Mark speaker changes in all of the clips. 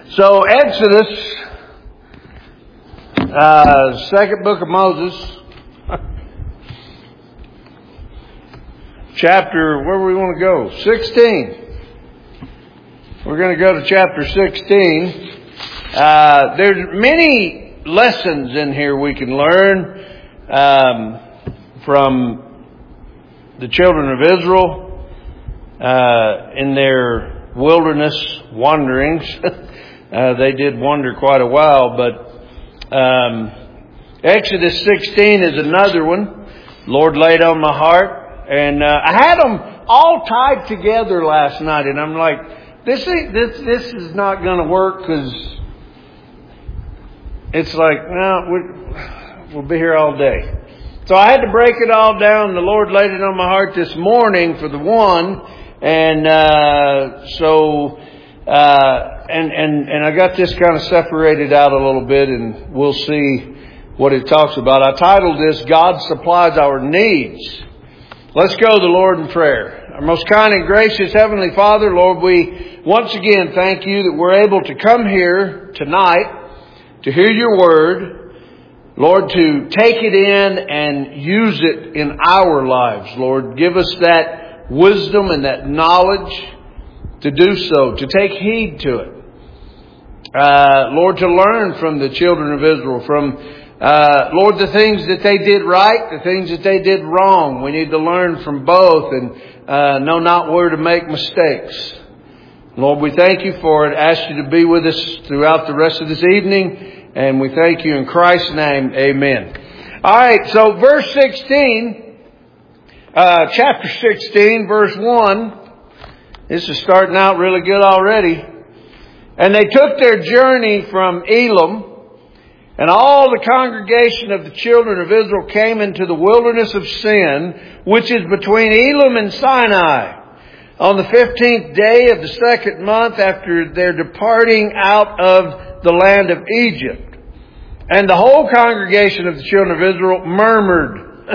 Speaker 1: So Exodus, second book of Moses, chapter, where do we want to go? 16. We're going to go to chapter 16. There's many lessons in here we can learn from the children of Israel in their wilderness wanderings. They did wander quite a while, but Exodus 16 is another one. Lord laid on my heart, and I had them all tied together last night, and I'm like, this is not going to work because it's like, no, we'll be here all day. So I had to break it all down. The Lord laid it on my heart this morning for the one, and And I got this kind of separated out a little bit, and we'll see what it talks about. I titled this, God Supplies Our Needs. Let's go to the Lord in prayer. Our most kind and gracious Heavenly Father, Lord, we once again thank you that we're able to come here tonight to hear your word. Lord, to take it in and use it in our lives. Lord, give us that wisdom and that knowledge to do so, to take heed to it. Lord, to learn from the children of Israel, from, Lord, the things that they did right, the things that they did wrong. We need to learn from both and know not where to make mistakes. Lord, we thank you for it. Ask you to be with us throughout the rest of this evening. And we thank you in Christ's name. Amen. All right, so verse 16, chapter 16, verse 1. This is starting out really good already. And they took their journey from Elim, and all the congregation of the children of Israel came into the wilderness of Sin, which is between Elim and Sinai, on the 15th day of the second month after their departing out of the land of Egypt. And the whole congregation of the children of Israel murmured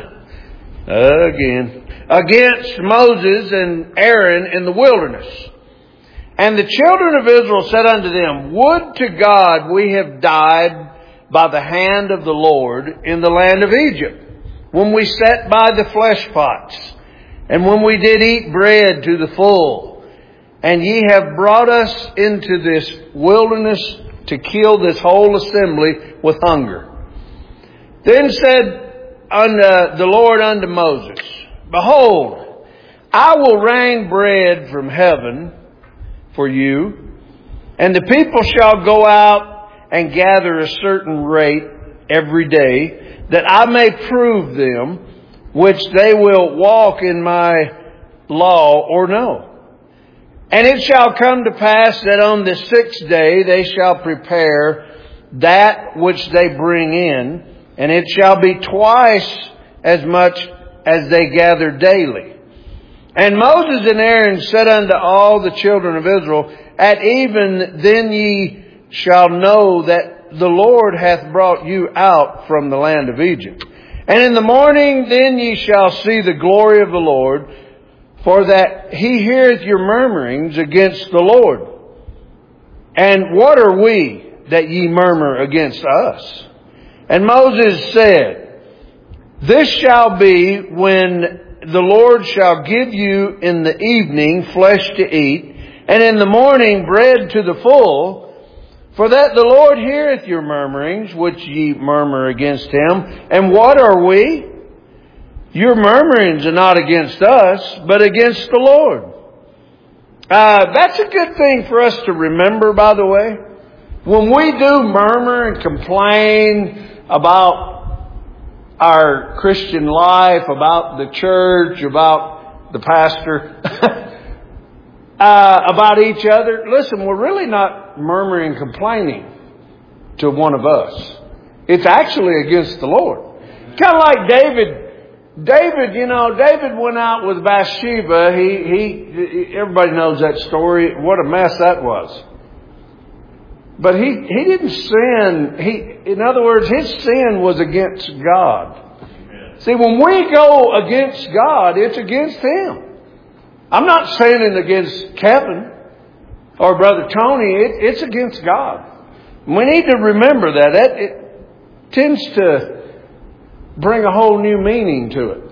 Speaker 1: against Moses and Aaron in the wilderness. And the children of Israel said unto them, Would to God we have died by the hand of the Lord in the land of Egypt, when we sat by the flesh pots, and when we did eat bread to the full. And ye have brought us into this wilderness to kill this whole assembly with hunger. Then said the Lord unto Moses, Behold, I will rain bread from heaven for you, and the people shall go out and gather a certain rate every day, that I may prove them which they will walk in my law or no. And it shall come to pass that on the sixth day they shall prepare that which they bring in, and it shall be twice as much as they gather daily. And Moses and Aaron said unto all the children of Israel, At even then ye shall know that the Lord hath brought you out from the land of Egypt. And in the morning then ye shall see the glory of the Lord, for that he heareth your murmurings against the Lord. And what are we that ye murmur against us? And Moses said, This shall be when the Lord shall give you in the evening flesh to eat, and in the morning bread to the full, for that the Lord heareth your murmurings, which ye murmur against him. And what are we? Your murmurings are not against us, but against the Lord. That's a good thing for us to remember, by the way. When we do murmur and complain about our Christian life, about the church, about the pastor, about each other. Listen, we're really not murmuring and complaining to one of us. It's actually against the Lord. Kind of like David. David went out with Bathsheba. Everybody knows that story. What a mess that was. But he didn't sin. In other words, his sin was against God. Amen. See, when we go against God, it's against Him. I'm not sinning against Kevin. or Brother Tony, it's against God. We need to remember that. It tends to bring a whole new meaning to it.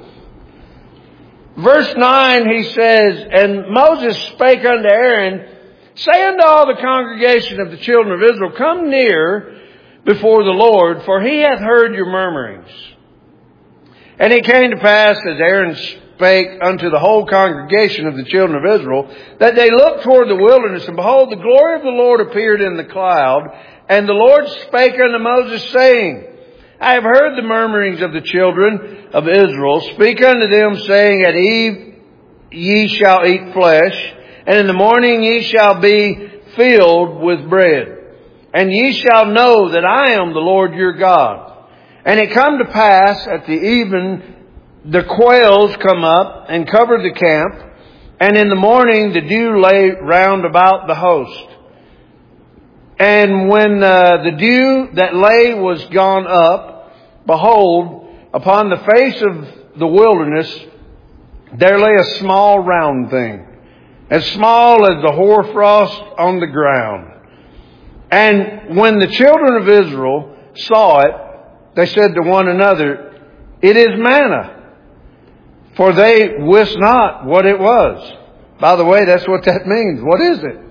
Speaker 1: Verse 9, he says, "And Moses spake unto Aaron, say unto all the congregation of the children of Israel, come near before the Lord, for he hath heard your murmurings. And it came to pass, as Aaron spake unto the whole congregation of the children of Israel, that they looked toward the wilderness, and behold, the glory of the Lord appeared in the cloud. And the Lord spake unto Moses, saying, I have heard the murmurings of the children of Israel. Speak unto them, saying, At eve ye shall eat flesh, and in the morning ye shall be filled with bread. And ye shall know that I am the Lord your God. And it come to pass at the even, the quails come up and cover the camp, and in the morning the dew lay round about the host. And when the dew that lay was gone up, behold, upon the face of the wilderness there lay a small round thing, as small as the hoarfrost on the ground. And when the children of Israel saw it, they said to one another, It is manna. For they wist not what it was. By the way, that's what that means. What is it?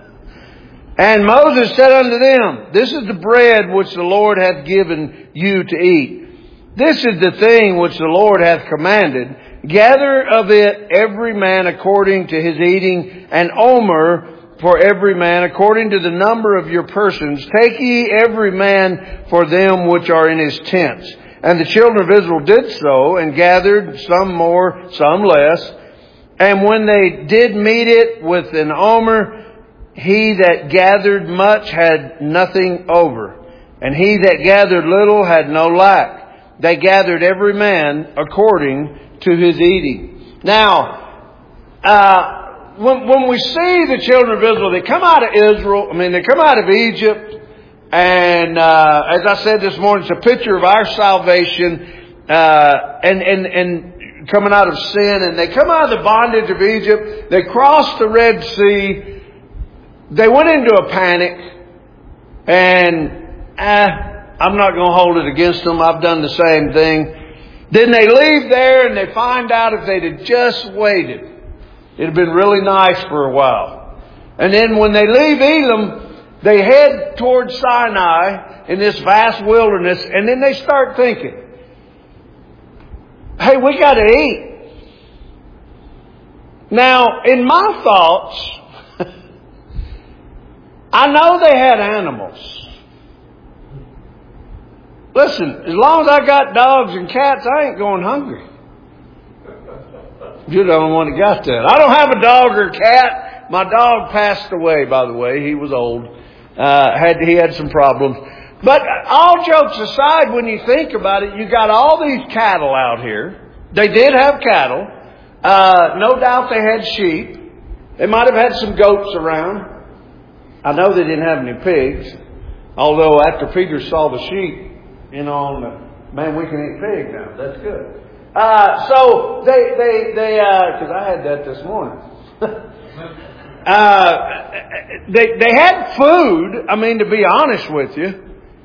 Speaker 1: And Moses said unto them, This is the bread which the Lord hath given you to eat. This is the thing which the Lord hath commanded. Gather of it every man according to his eating, an omer for every man according to the number of your persons. Take ye every man for them which are in his tents. And the children of Israel did so, and gathered, some more, some less. And when they did meet it with an omer, he that gathered much had nothing over, and he that gathered little had no lack. They gathered every man according to his eating. Now, when we see the children of Israel, they come out of they come out of Egypt, and as I said this morning, it's a picture of our salvation, and coming out of sin, and they come out of the bondage of Egypt. They cross the Red Sea. They went into a panic, and I'm not going to hold it against them. I've done the same thing. Then they leave there, and they find out if they'd have just waited, it'd have been really nice for a while. And then when they leave Elim, they head towards Sinai in this vast wilderness, and then they start thinking, hey, we got to eat. Now, in my thoughts, I know they had animals. Listen, as long as I got dogs and cats, I ain't going hungry. You're the only one that got that. I don't have a dog or a cat. My dog passed away, by the way. He was old. He had some problems. But all jokes aside, when you think about it, you got all these cattle out here. They did have cattle. No doubt they had sheep. They might have had some goats around. I know they didn't have any pigs. Although after Peter saw the sheep, man, we can eat pig now. That's good. So because I had that this morning. They had food. To be honest with you.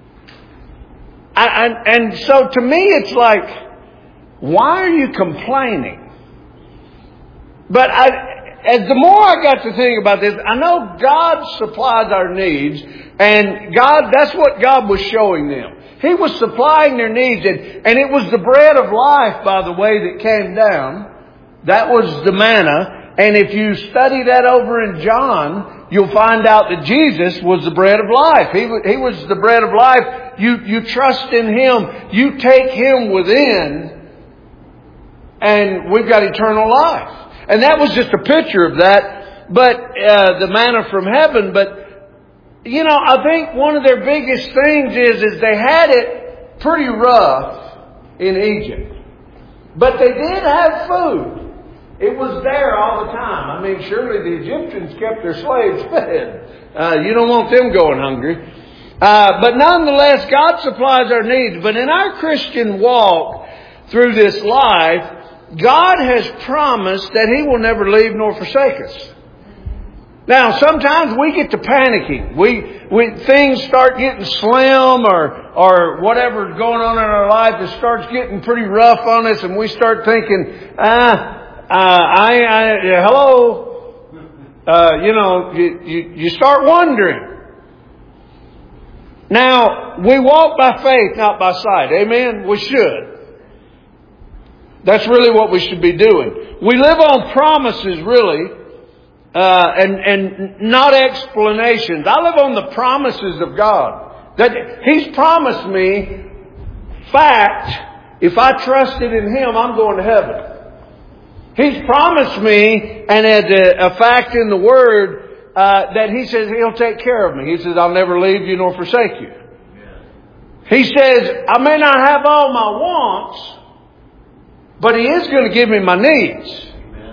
Speaker 1: And so to me, it's like, why are you complaining? But as the more I got to think about this, I know God supplies our needs, and that's what God was showing them. He was supplying their needs, and it was the bread of life, by the way, that came down. That was the manna. And if you study that over in John, you'll find out that Jesus was the bread of life. He was the bread of life. You trust in Him. You take Him within, and we've got eternal life. And that was just a picture of that. But the manna from heaven. But I think one of their biggest things is they had it pretty rough in Egypt. But they did have food. It was there all the time. Surely the Egyptians kept their slaves fed. You don't want them going hungry. But nonetheless, God supplies our needs. But in our Christian walk through this life, God has promised that He will never leave nor forsake us. Now, sometimes we get to panicking. Things start getting slim or whatever's going on in our life, it starts getting pretty rough on us, and we start thinking, hello. You start wondering. Now, we walk by faith, not by sight. Amen? We should. That's really what we should be doing. We live on promises, really, and not explanations. I live on the promises of God. That He's promised me, fact, if I trusted in Him, I'm going to heaven. He's promised me, and as a fact in the Word, that He says He'll take care of me. He says, I'll never leave you nor forsake you. He says, I may not have all my wants, but He is going to give me my needs.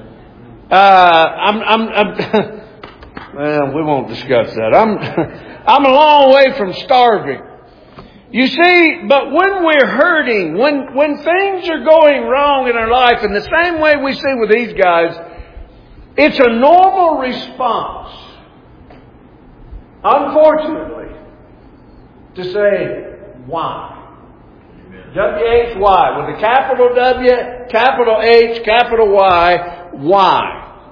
Speaker 1: Well, we won't discuss that. I'm a long way from starving. You see, but when we're hurting, when things are going wrong in our life, in the same way we see with these guys, it's a normal response, unfortunately, to say, why? W-H-Y. With a capital W, capital H, capital Y. Why?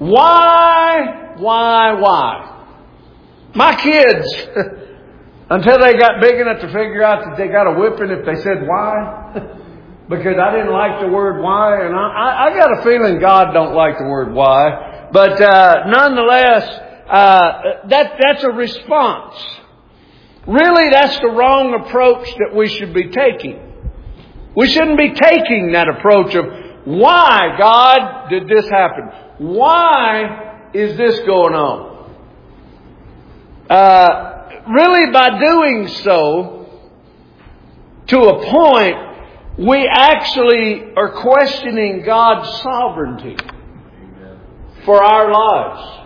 Speaker 1: Why? My kids, until they got big enough to figure out that they got a whipping if they said why, because I didn't like the word why, and I got a feeling God don't like the word why, but nonetheless, that's a response. Really, that's the wrong approach that we should be taking. We shouldn't be taking that approach of, why, God, did this happen? Why is this going on? Really, by doing so, to a point, we actually are questioning God's sovereignty for our lives.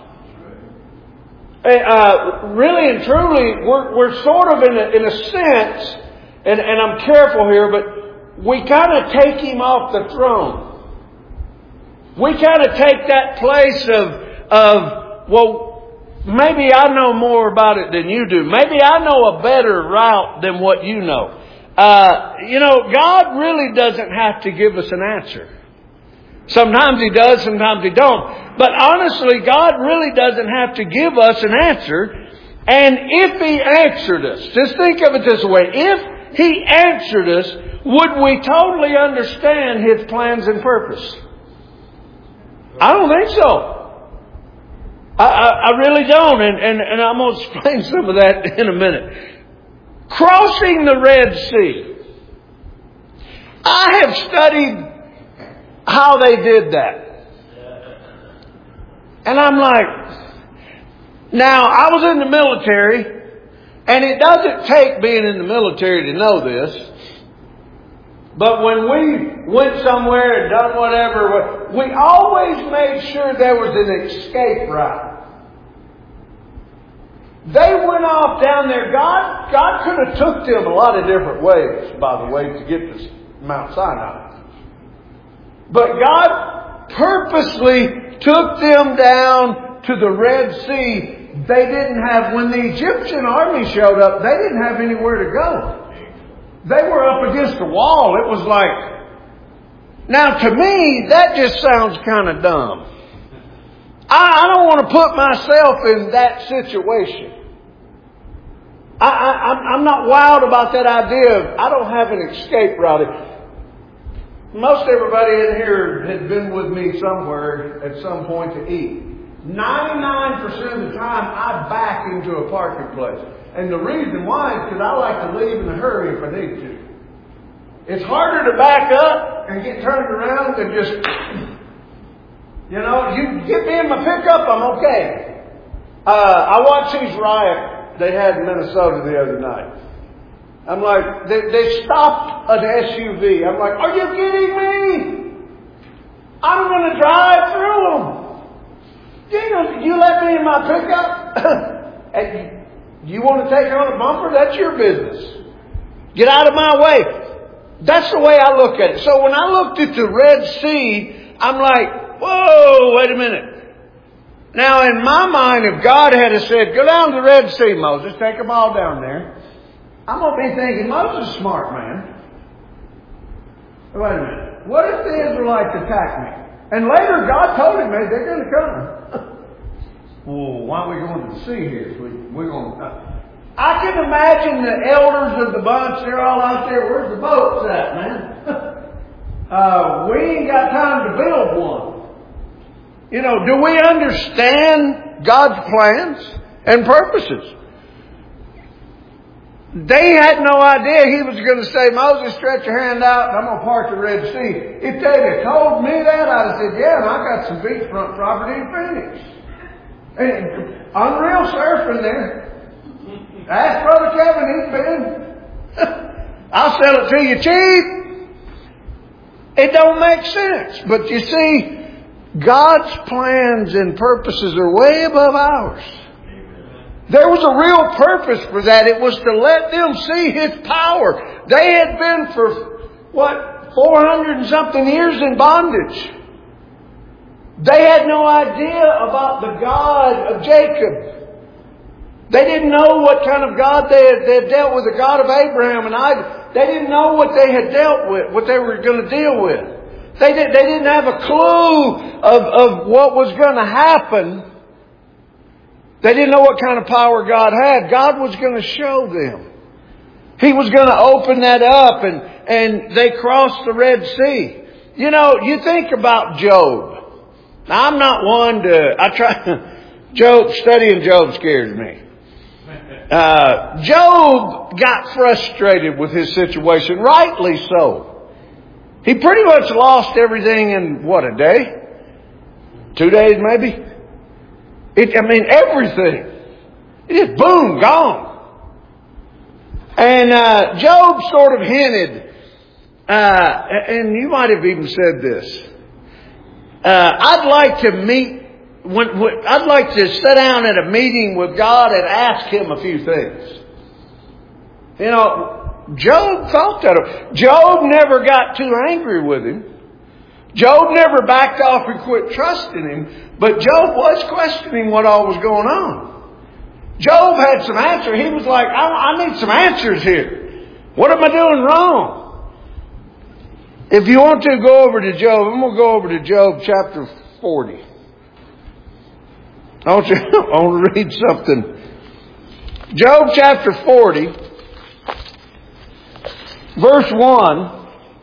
Speaker 1: Really and truly, we're sort of in a sense, and I'm careful here, but we kind of take Him off the throne. We kind of take that place of, well, maybe I know more about it than you do. Maybe I know a better route than what you know. God really doesn't have to give us an answer. Sometimes He does, sometimes He don't. But honestly, God really doesn't have to give us an answer. And if He answered us, just think of it this way. If He answered us, would we totally understand His plans and purpose? I don't think so. I really don't. And I'm going to explain some of that in a minute. Crossing the Red Sea. I have studied how they did that. And I'm like, now I was in the military, and it doesn't take being in the military to know this. But when we went somewhere and done whatever, we always made sure there was an escape route. They went off down there. God could have took them a lot of different ways, by the way, to get to Mount Sinai. But God purposely took them down to the Red Sea. They didn't have, when the Egyptian army showed up, they didn't have anywhere to go. They were up against the wall. It was like, now to me, that just sounds kind of dumb. I don't want to put myself in that situation. I'm not wild about that idea of, I don't have an escape route. Most everybody in here has been with me somewhere at some point to eat. 99% of the time, I back into a parking place. And the reason why is because I like to leave in a hurry if I need to. It's harder to back up and get turned around than just, you get me in my pickup, I'm okay. I watched these riots they had in Minnesota the other night. I'm like, they stopped an SUV. I'm like, are you kidding me? I'm going to drive through them. You let me in my pickup? And you want to take on a bumper? That's your business. Get out of my way. That's the way I look at it. So when I looked at the Red Sea, I'm like, whoa, wait a minute. Now, in my mind, if God had said, go down to the Red Sea, Moses, take them all down there, I'm going to be thinking, Moses is a smart man. Wait a minute. What if the Israelites attack me? And later God told him, hey, they're going to come. Well, why are we going to the sea here? We're going to... I can imagine the elders of the bunch, they're all out there, where's the boats at, man? We ain't got time to build one. You know, do we understand God's plans and purposes? They had no idea He was going to say, Moses, stretch your hand out and I'm going to part the Red Sea. If they'd have told me that, I'd have said, yeah, and I got some beachfront property in Phoenix. And unreal surfing there. Ask Brother Kevin, he's been. I'll sell it to you cheap. It don't make sense. But you see, God's plans and purposes are way above ours. There was a real purpose for that. It was to let them see His power. They had been for, 400 and something years in bondage. They had no idea about the God of Jacob. They didn't know what kind of God they had dealt with, the God of Abraham and Isaac. They didn't know what they had dealt with, what they were going to deal with. They didn't have a clue of what was going to happen. They didn't know what kind of power God had. God was going to show them. He was going to open that up and they crossed the Red Sea. You know, you think about Job. Now, I'm not one to, studying Job scares me. Job got frustrated with his situation, rightly so. He pretty much lost everything in, a day? 2 days maybe? Everything. It just boom, gone. And Job sort of hinted, and you might have even said this, I'd like to meet, I'd like to sit down at a meeting with God and ask Him a few things. You know, Job thought that. Job never got too angry with Him. Job never backed off and quit trusting Him. But Job was questioning what all was going on. Job had some answers. He was like, I need some answers here. What am I doing wrong? If you want to, go over to Job. I'm going to go over to Job chapter 40. I want to read something. Job chapter 40, verse 1.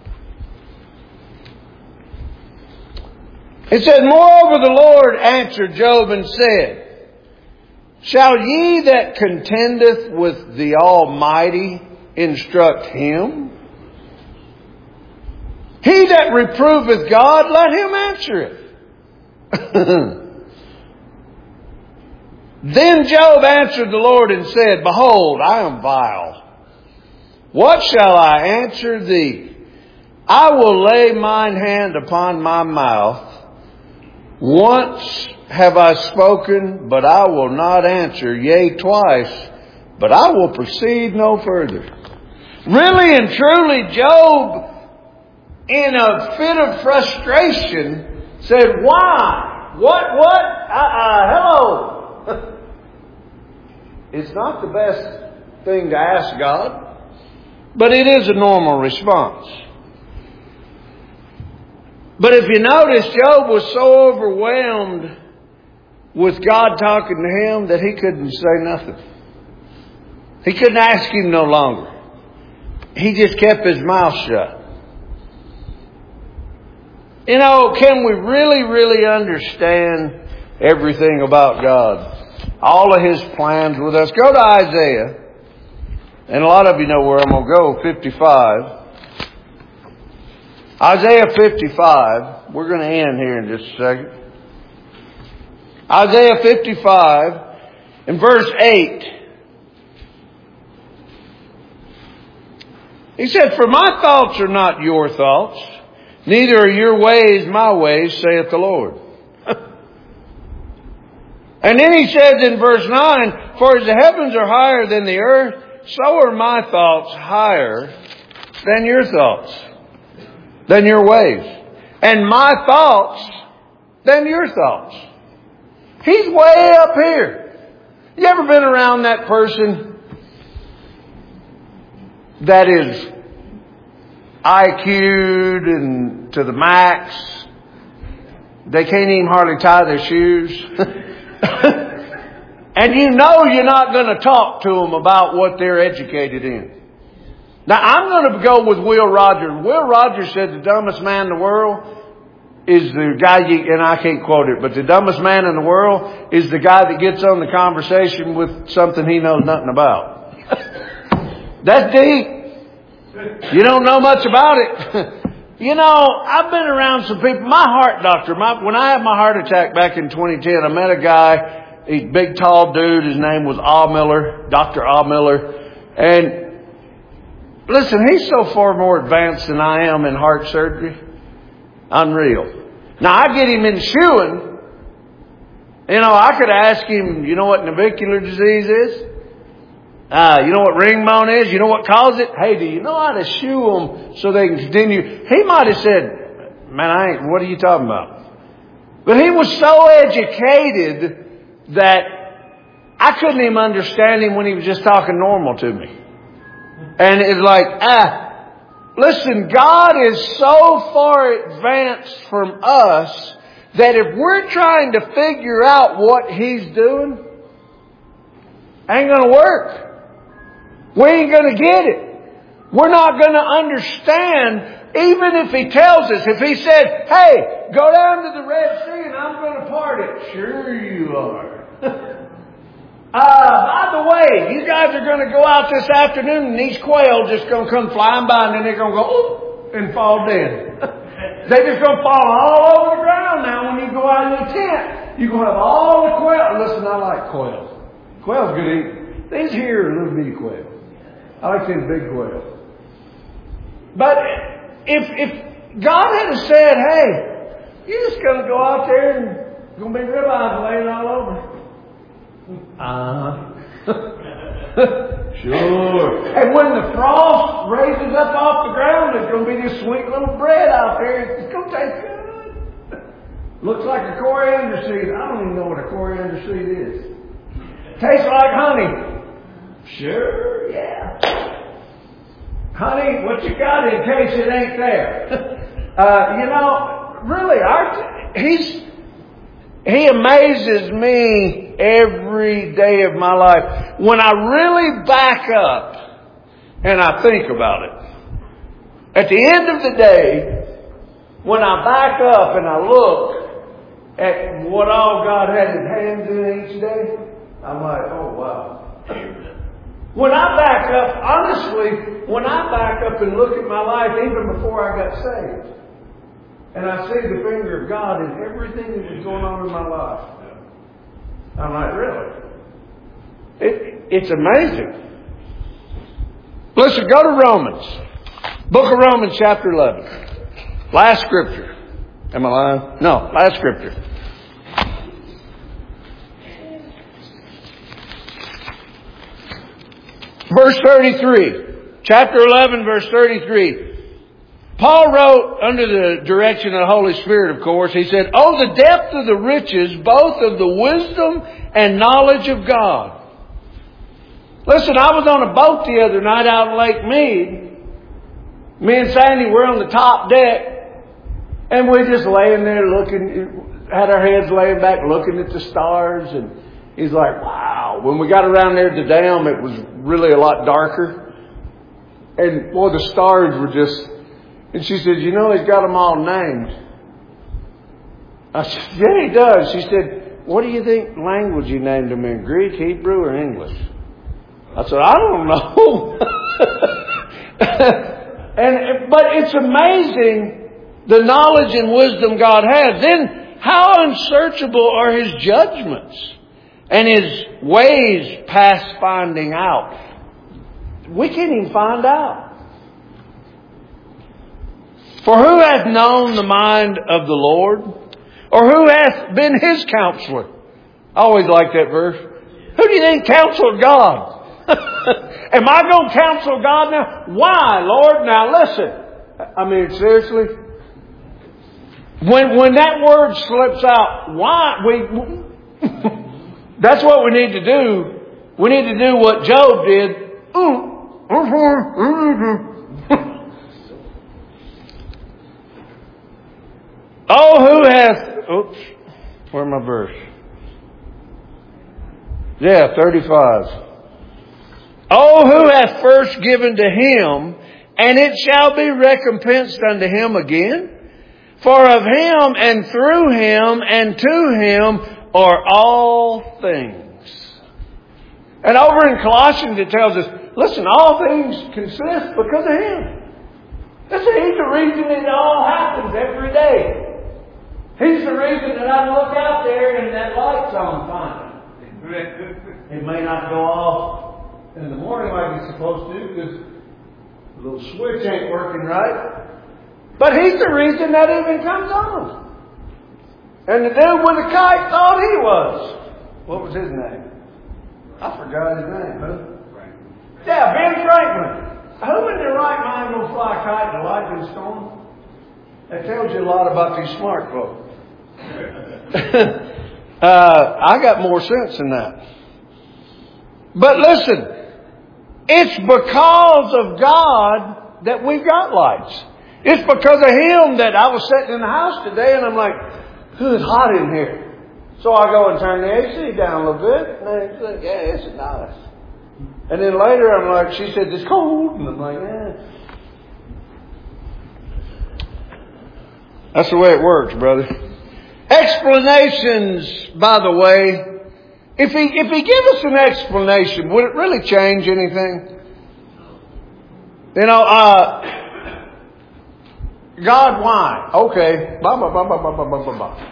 Speaker 1: It said, moreover the Lord answered Job and said, shall ye that contendeth with the Almighty instruct him? He that reproveth God, let him answer it. Then Job answered the Lord and said, behold, I am vile. What shall I answer thee? I will lay mine hand upon my mouth. Once have I spoken, but I will not answer. Yea, twice, but I will proceed no further. Really and truly, Job, in a fit of frustration, said, why? What? Hello. It's not the best thing to ask God, but it is a normal response. But if you notice, Job was so overwhelmed with God talking to him that he couldn't say nothing. He couldn't ask Him no longer. He just kept his mouth shut. You know, can we really, really understand everything about God? All of His plans with us. Go to Isaiah. And a lot of you know where I'm going to go. 55. Isaiah 55. We're going to end here in just a second. Isaiah 55 in verse 8. He said, for my thoughts are not your thoughts, neither are your ways my ways, saith the Lord. And then he says in verse 9, for as the heavens are higher than the earth, so are my thoughts higher than your thoughts, than your ways. And my thoughts than your thoughts. He's way up here. You ever been around that person that is IQ'd and to the max? They can't even hardly tie their shoes. And you know you're not going to talk to them about what they're educated in. Now, I'm going to go with Will Rogers. Will Rogers said the dumbest man in the world is the guy, and I can't quote it, but the dumbest man in the world is the guy that gets on the conversation with something he knows nothing about. That's deep. You don't know much about it. You know, I've been around some people. My heart doctor, when I had my heart attack back in 2010, I met a guy. He's a big, tall dude. His name was A. Miller, Dr. A. Miller. And listen, he's so far more advanced than I am in heart surgery. Unreal. Now, I get him in shoeing. You know, I could ask him, you know what navicular disease is? You know what ring bone is? You know what causes it? Hey, do you know how to shoe them so they can continue? He might have said, man, what are you talking about? But he was so educated that I couldn't even understand him when he was just talking normal to me. And it's like, listen, God is so far advanced from us that if we're trying to figure out what He's doing, ain't going to work. We ain't going to get it. We're not going to understand even if He tells us. If He said, hey, go down to the Red Sea and I'm going to part it. Sure you are. By the way, you guys are going to go out this afternoon and these quail just going to come flying by and then they're going to go, oop, and fall dead. They're just going to fall all over the ground now when you go out in your tent. You're going to have all the quail. Listen, I like quails. Quail's good to eat. These here are little bitty quails. I like these big quails. But if God had said, hey, you're just going to go out there and there's going to be ribeyes laying all over. Sure. And when the frost raises up off the ground, there's going to be this sweet little bread out there. It's going to taste good. Looks like a coriander seed. I don't even know what a coriander seed is. Tastes like honey. Sure, yeah. Honey, what you got in case it ain't there? You know, really, He amazes me every day of my life. When I really back up and I think about it. At the end of the day, when I back up and I look at what all God had His hands in each day, I'm like, oh wow. When I back up, honestly, when I back up and look at my life even before I got saved, and I see the finger of God in everything that was going on in my life, I'm like, really? It's amazing. Listen, go to Romans. Book of Romans, chapter 11. Last scripture. Am I lying? No, last scripture. Verse 33. Chapter 11, verse 33. Paul wrote under the direction of the Holy Spirit, of course. He said, oh, the depth of the riches, both of the wisdom and knowledge of God. Listen, I was on a boat the other night out in Lake Mead. Me and Sandy were on the top deck. And we just laying there looking, had our heads laying back looking at the stars. And he's like, wow. When we got around there to the dam, it was really a lot darker. And boy, the stars were just... And she said, you know, He's got them all named. I said, yeah, He does. She said, what do you think language He named them in? Greek, Hebrew, or English? I said, I don't know. But it's amazing the knowledge and wisdom God has. Then how unsearchable are His judgments and His ways past finding out. We can't even find out. For who hath known the mind of the Lord? Or who hath been His counselor? I always like that verse. Who do you think counseled God? Am I going to counsel God now? Why, Lord? Now listen. I mean, seriously? When that word slips out, why? That's what we need to do. We need to do what Job did. Oh, who hath... Oops. Where's my verse? Yeah, 35. Oh, who hath first given to him, and it shall be recompensed unto him again? For of him, and through him, and to him are all things. And over in Colossians it tells us, listen, all things consist because of him. Listen, he's the reason it all happens every day. He's the reason that I look out there and that light's on fine. It may not go off in the morning like it's supposed to because the little switch ain't working right. But he's the reason that even comes on. And the dude with the kite thought he was. What was his name? I forgot his name. Who? Yeah, Ben Franklin. Who in their right mind will fly a kite in a lightning storm? That tells you a lot about these smart folks. I got more sense than that. But listen, it's because of God that we've got lights. It's because of Him that I was sitting in the house today and I'm like, it's hot in here. So I go and turn the AC down a little bit. And they say, yeah, it's nice. And then later I'm like, she said, it's cold. And I'm like, yeah. That's the way it works, brother. Explanations, by the way. If he give us an explanation, would it really change anything? You know, God, why? Okay. Blah, blah, blah, blah, blah, blah, blah, blah.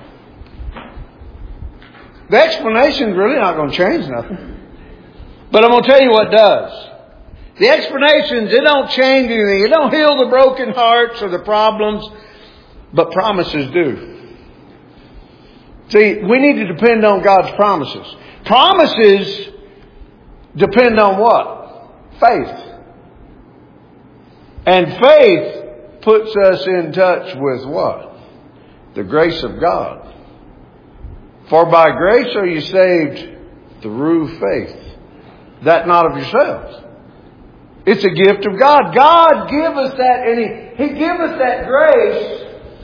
Speaker 1: The explanation's really not going to change nothing. But I'm going to tell you what does. The explanations, it don't change anything. It don't heal the broken hearts or the problems. But promises do. See, we need to depend on God's promises. Promises depend on what? Faith. And faith puts us in touch with what? The grace of God. For by grace are you saved through faith. That not of yourselves. It's a gift of God. God give us that, and He give us that grace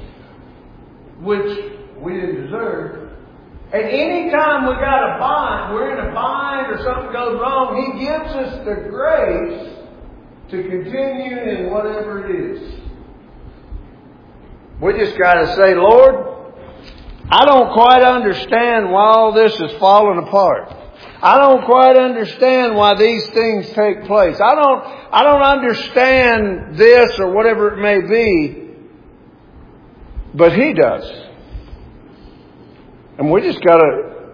Speaker 1: which we didn't deserve. And any time we got a bind, we're in a bind or something goes wrong, He gives us the grace to continue in whatever it is. We just got to say, Lord, I don't quite understand why all this is falling apart. I don't quite understand why these things take place. I don't understand this or whatever it may be. But He does. And we just got to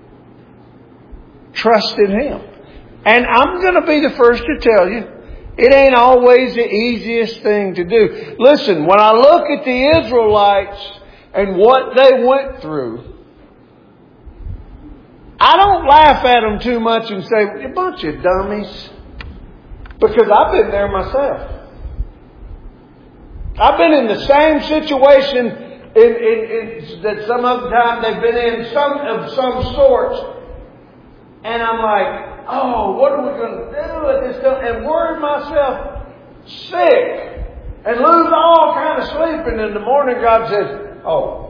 Speaker 1: trust in Him. And I'm going to be the first to tell you, it ain't always the easiest thing to do. Listen, when I look at the Israelites and what they went through, I don't laugh at them too much and say, "You bunch of dummies." Because I've been there myself. I've been in the same situation that some of the time they've been in, some sorts. And I'm like, oh, what are we going to do at this time? And worry myself sick. And lose all kind of sleep. And in the morning God says, oh.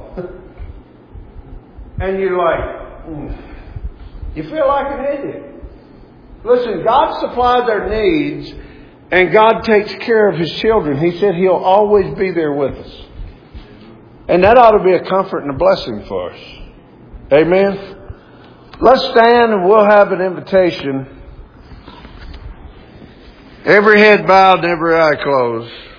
Speaker 1: And you're like, you feel like an idiot. Listen, God supplies our needs and God takes care of His children. He said He'll always be there with us. And that ought to be a comfort and a blessing for us. Amen. Let's stand and we'll have an invitation. Every head bowed and every eye closed.